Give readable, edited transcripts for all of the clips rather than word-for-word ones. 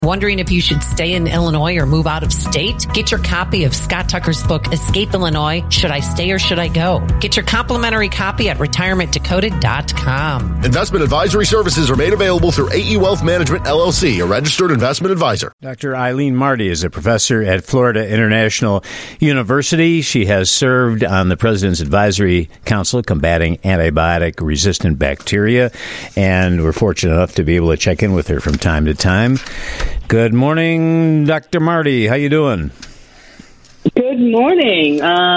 Wondering if you should stay in Illinois or move out of state? Get your copy of Scott Tucker's book, Escape Illinois, Should I Stay or Should I Go? Get your complimentary copy at retirementdecoded.com. Investment advisory services are made available through AE Wealth Management, LLC, a registered investment advisor. Dr. Eileen Marty is a professor at Florida International University. She has served on the President's Advisory Council combating antibiotic-resistant bacteria, and we're fortunate enough to be able to check in with her from time to time. Good morning, Dr. Marty. How you doing? Good morning.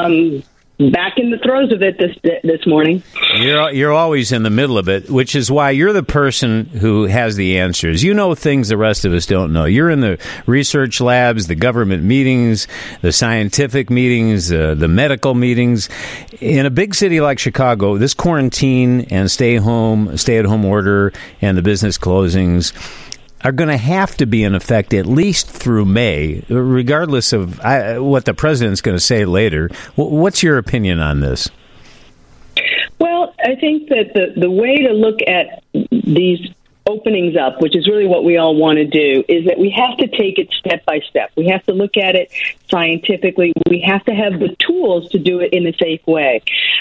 Back in the throes of it this morning. You're always in the middle of it, which is why you're the person who has the answers. You know things the rest of us don't know. You're in the research labs, the government meetings, the scientific meetings, the medical meetings. In a big city like Chicago, this quarantine and stay-at-home order and the business closings are going to have to be in effect at least through May, regardless of what the president's going to say later. What's your opinion on this? Well, I think that the way to look at these openings up, which is really what we all want to do, is that we have to take it step by step. We have to look at it scientifically. We have to have the tools to do it in a safe way.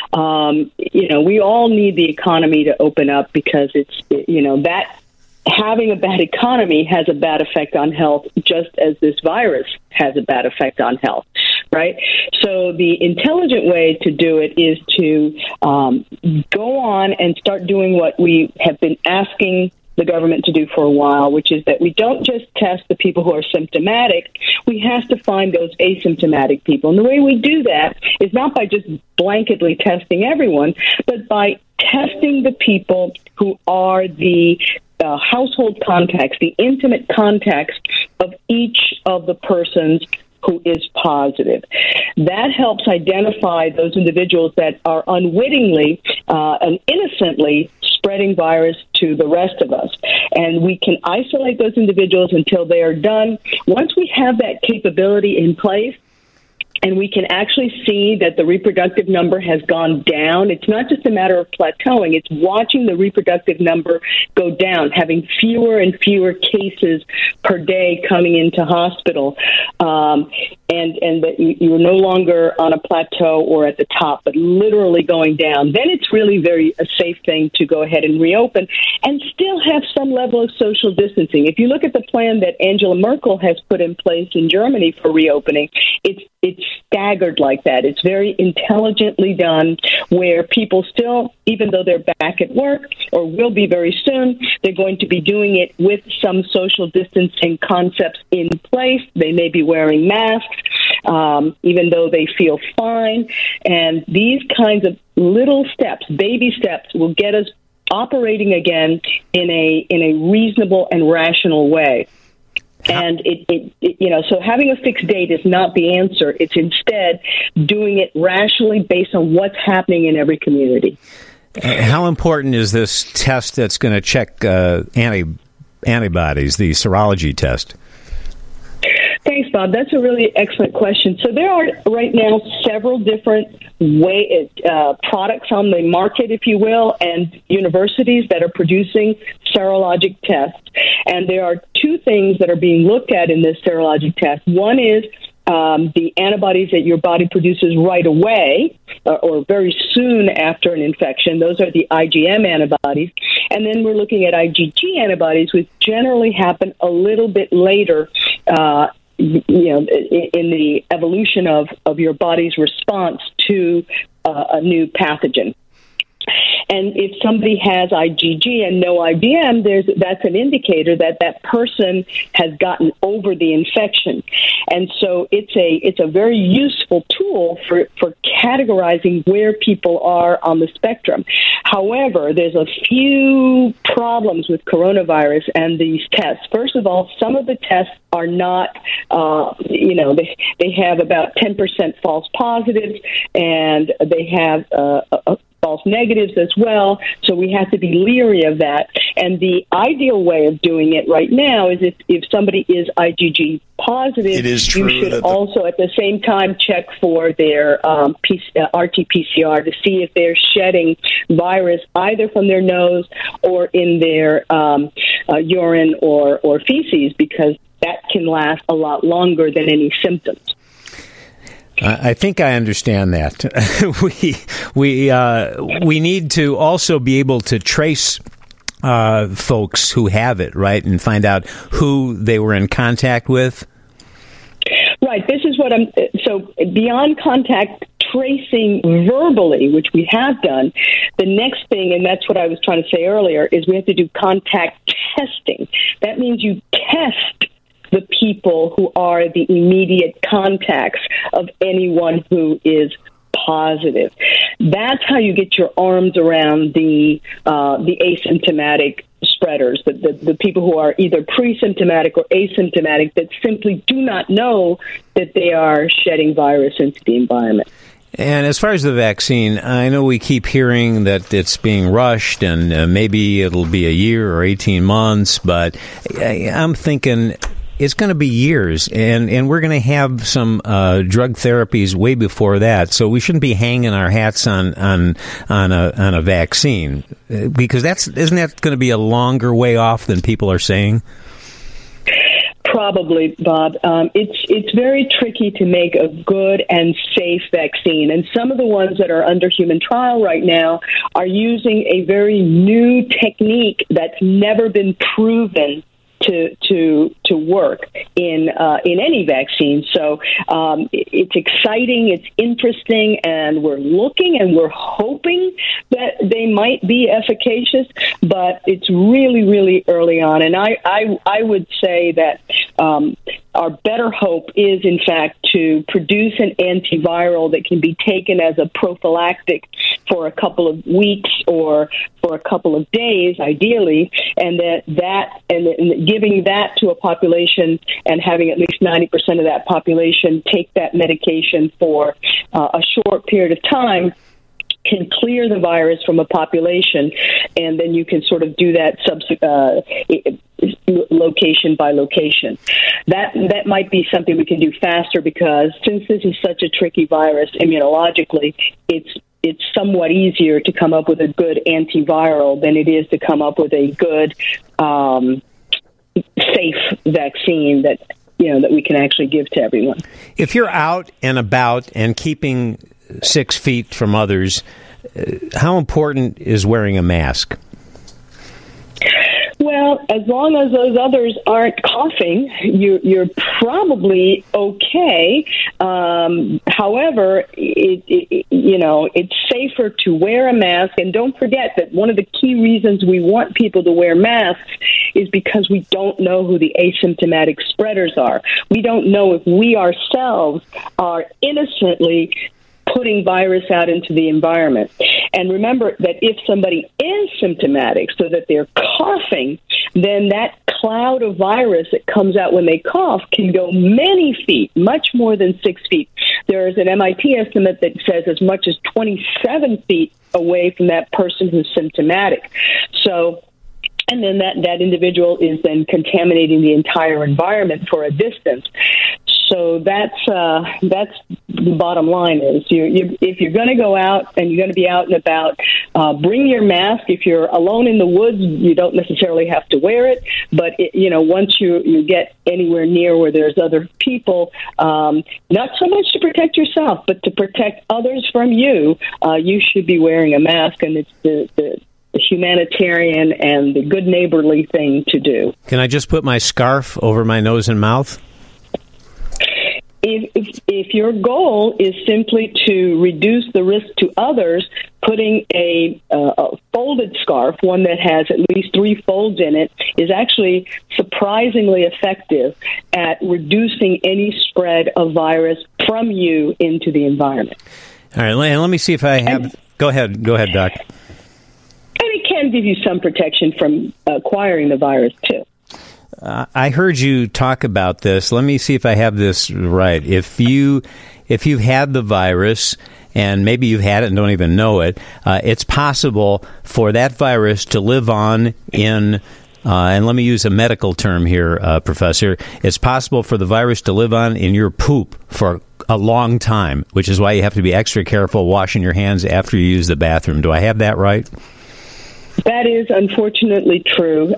We all need the economy to open up because that having a bad economy has a bad effect on health, just as this virus has a bad effect on health, right? So the intelligent way to do it is to go on and start doing what we have been asking the government to do for a while, which is that we don't just test the people who are symptomatic. We have to find those asymptomatic people. And the way we do that is not by just blanketly testing everyone, but by testing the people who are the household contacts, the intimate contacts of each of the persons who is positive. That helps identify those individuals that are unwittingly and innocently spreading virus to the rest of us. And we can isolate those individuals until they are done. Once we have that capability in place, and we can actually see that the reproductive number has gone down. It's not just a matter of plateauing. It's watching the reproductive number go down, having fewer and fewer cases per day coming into hospital, and that you're no longer on a plateau or at the top, but literally going down. Then it's really a safe thing to go ahead and reopen and still have some level of social distancing. If you look at the plan that Angela Merkel has put in place in Germany for reopening, it's staggered like that. It's very intelligently done, where people still, even though they're back at work or will be very soon, they're going to be doing it with some social distancing concepts in place. They may be wearing masks, even though they feel fine. And these kinds of little steps, baby steps, will get us operating again in a reasonable and rational way. And so having a fixed date is not the answer. It's instead doing it rationally based on what's happening in every community. How important is this test that's going to check antibodies, the serology test? Thanks, Bob. That's a really excellent question. So there are right now several different products on the market, if you will, and universities that are producing serologic tests. And there are two things that are being looked at in this serologic test. One is the antibodies that your body produces right away or very soon after an infection. Those are the IgM antibodies. And then we're looking at IgG antibodies, which generally happen a little bit later in the evolution of your body's response to a new pathogen. And if somebody has IgG and no IgM, that's an indicator that that person has gotten over the infection. And so it's a very useful tool for categorizing where people are on the spectrum. However, there's a few problems with coronavirus and these tests. First of all, some of the tests are not, they have about 10% false positives, and they have false negatives as well. So we have to be leery of that. And the ideal way of doing it right now is if somebody is IgG positive, it is true you should also at the same time check for their RT-PCR to see if they're shedding virus either from their nose or in their urine or feces, because that can last a lot longer than any symptoms. I think I understand that. We need to also be able to trace folks who have it, right, and find out who they were in contact with. Right. This is what so beyond contact tracing verbally, which we have done, the next thing, and that's what I was trying to say earlier, is we have to do contact testing. That means you test the people who are the immediate contacts of anyone who is positive. That's how you get your arms around the asymptomatic spreaders, the people who are either pre-symptomatic or asymptomatic that simply do not know that they are shedding virus into the environment. And as far as the vaccine, I know we keep hearing that it's being rushed and maybe it'll be a year or 18 months, but I'm thinking it's going to be years, and we're going to have some drug therapies way before that. So we shouldn't be hanging our hats on a vaccine, because isn't that going to be a longer way off than people are saying? Probably, Bob. It's very tricky to make a good and safe vaccine, and some of the ones that are under human trial right now are using a very new technique that's never been proven to work in any vaccine. So it's exciting, it's interesting, and we're looking and we're hoping that they might be efficacious, but it's really, really early on. And I would say that our better hope is, in fact, to produce an antiviral that can be taken as a prophylactic for a couple of weeks or for a couple of days, ideally, and and giving that to a population and having at least 90% of that population take that medication for a short period of time can clear the virus from a population, and then you can sort of do that location by location. That might be something we can do faster, because since this is such a tricky virus immunologically, it's somewhat easier to come up with a good antiviral than it is to come up with a good safe vaccine that we can actually give to everyone. If you're out and about and keeping 6 feet from others, how important is wearing a mask? Well, as long as those others aren't coughing, you're probably okay. However, it's safer to wear a mask. And don't forget that one of the key reasons we want people to wear masks is because we don't know who the asymptomatic spreaders are. We don't know if we ourselves are innocently putting virus out into the environment. And remember that if somebody is symptomatic, so that they're coughing, then that cloud of virus that comes out when they cough can go many feet, much more than 6 feet. There is an MIT estimate that says as much as 27 feet away from that person who's symptomatic. So, and then that individual is then contaminating the entire environment for a distance. So that's the bottom line is if you're going to go out and you're going to be out and about, bring your mask. If you're alone in the woods, you don't necessarily have to wear it. But once you get anywhere near where there's other people, not so much to protect yourself, but to protect others from you, you should be wearing a mask, and it's the humanitarian and the good neighborly thing to do. Can I just put my scarf over my nose and mouth? If your goal is simply to reduce the risk to others, putting a folded scarf, one that has at least 3 folds in it, is actually surprisingly effective at reducing any spread of virus from you into the environment. All right, let me see if I have... Go ahead, Doc. And it can give you some protection from acquiring the virus, too. I heard you talk about this. Let me see if I have this right. If you've had the virus and maybe you've had it and don't even know it, it's possible for that virus to live on in and let me use a medical term here, Professor. It's possible for the virus to live on in your poop for a long time, which is why you have to be extra careful washing your hands after you use the bathroom. Do I have that right? That is unfortunately true.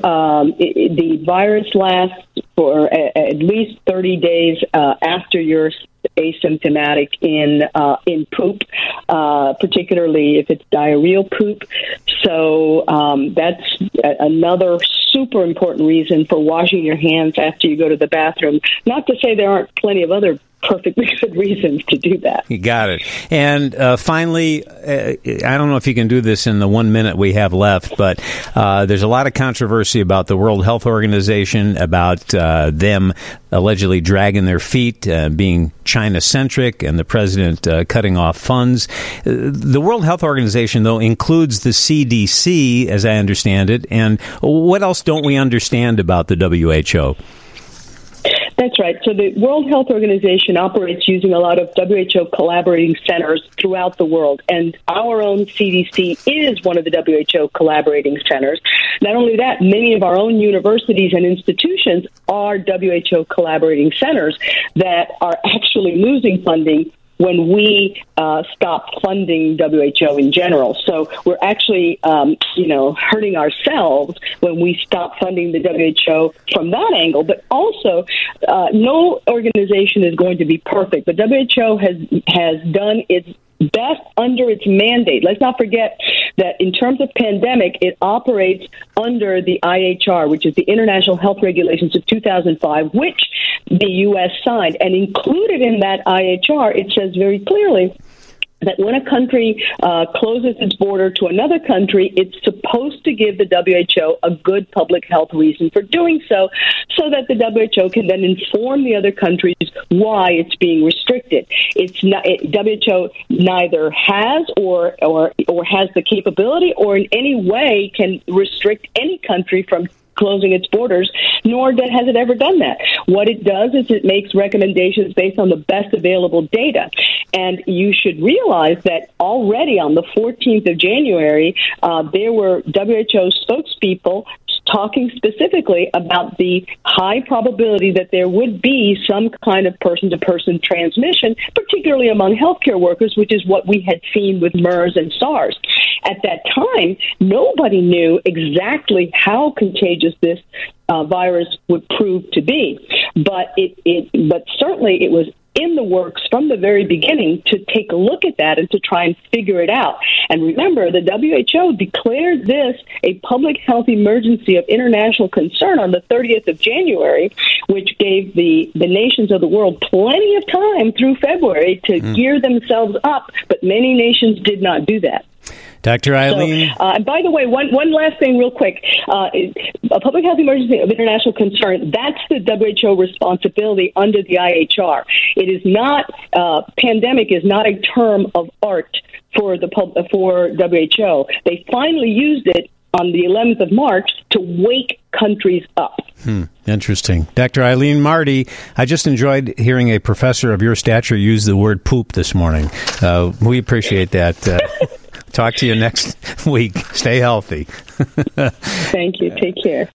The virus lasts for at least 30 days after you're asymptomatic in poop, particularly if it's diarrheal poop. So that's another super important reason for washing your hands after you go to the bathroom. Not to say there aren't plenty of other perfectly good reasons to do that. You got it. And finally, I don't know if you can do this in the 1 minute we have left, but there's a lot of controversy about the World Health Organization, about them allegedly dragging their feet, being China-centric, and the president cutting off funds. The World Health Organization, though, includes the CDC, as I understand it. And what else don't we understand about the WHO? That's right. So the World Health Organization operates using a lot of WHO collaborating centers throughout the world, and our own CDC is one of the WHO collaborating centers. Not only that, many of our own universities and institutions are WHO collaborating centers that are actually losing funding when we stop funding WHO in general. So we're actually, hurting ourselves when we stop funding the WHO from that angle. But also, no organization is going to be perfect. The WHO has done its best under its mandate. Let's not forget that in terms of pandemic, it operates under the IHR, which is the International Health Regulations of 2005, which the U.S. signed. And included in that IHR, it says very clearly that when a country closes its border to another country, it's supposed to give the WHO a good public health reason for doing so, so that the WHO can then inform the other countries why it's being restricted. It's not, WHO neither has or has the capability or in any way can restrict any country from closing its borders, nor has it ever done that. What it does is it makes recommendations based on the best available data. And you should realize that already on the 14th of January, there were WHO spokespeople talking specifically about the high probability that there would be some kind of person-to-person transmission, particularly among healthcare workers, which is what we had seen with MERS and SARS. At that time, nobody knew exactly how contagious this virus would prove to be, but certainly it was in the works from the very beginning to take a look at that and to try and figure it out. And remember, the WHO declared this a public health emergency of international concern on the 30th of January, which gave the nations of the world plenty of time through February to gear themselves up, but many nations did not do that. Dr. Eileen? And by the way, one last thing real quick. A public health emergency of international concern, that's the WHO responsibility under the IHR. It is not, pandemic is not a term of art for WHO. They finally used it on the 11th of March to wake countries up. Interesting. Dr. Eileen Marty, I just enjoyed hearing a professor of your stature use the word poop this morning. We appreciate that. Talk to you next week. Stay healthy. Thank you. Take care.